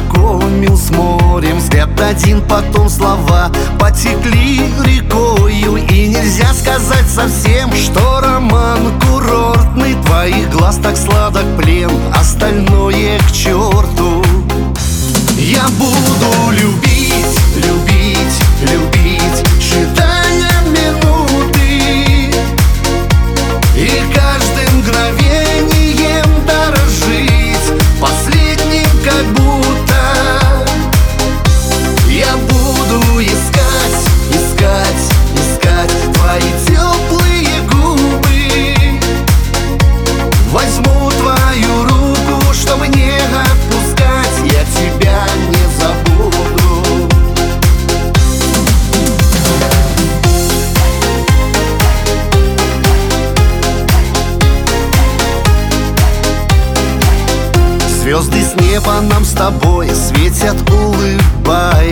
познакомил с морем. Взгляд один, потом слова потекли рекою. И нельзя сказать совсем, что роман курортный. Твоих глаз так сладок плен, остальное к черту. Я буду любить, любить, любить, считая минуты, и каждым мгновением дорожить, последним как будто. Я буду искать, искать, искать твои теплые губы. Возьму твою руку, чтобы не отпускать, я тебя не забуду. Звезды с неба нам с тобой светят, улыбаясь.